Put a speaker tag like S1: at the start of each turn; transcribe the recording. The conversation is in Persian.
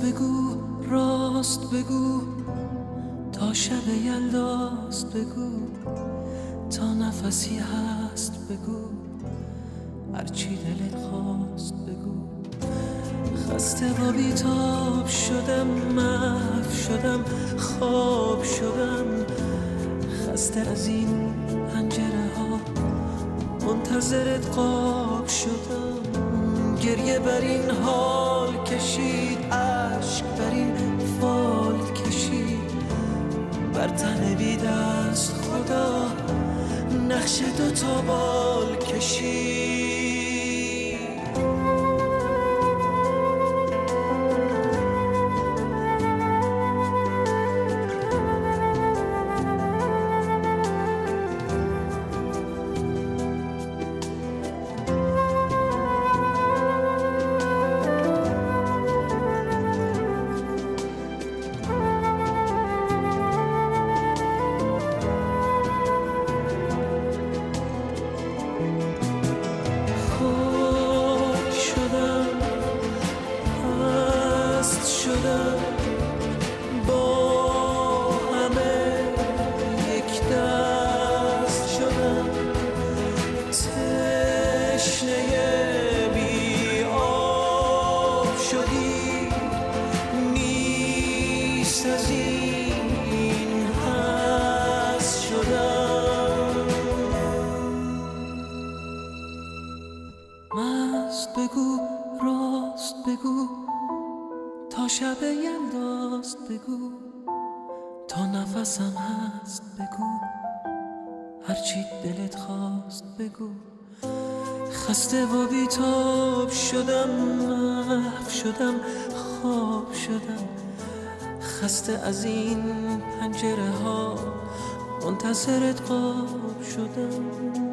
S1: بگو، راست بگو، تا شب یلداست بگو، تا نفسی هست بگو، هرچی دلت خواست بگو. خسته و بیتاب شدم، محو شدم، خواب شدم، خسته از این پنجره ها، منتظرت قاب شدم. گریه بر این حال کشید، عشق بر این فال کشید، بر تن بی دست خدا نقش دوتا بال کشید. با همه یک دست شدم، تشنه بی آب شدی، نیست از این هست شدم. مست بگو، راست بگو، تا شب یلداست بگو، تا نفسم هست بگو، هرچی دلت خواست بگو. خسته و بیتاب شدم، محو شدم، خواب شدم، خسته از این پنجره ها، منتظرت قاب شدم.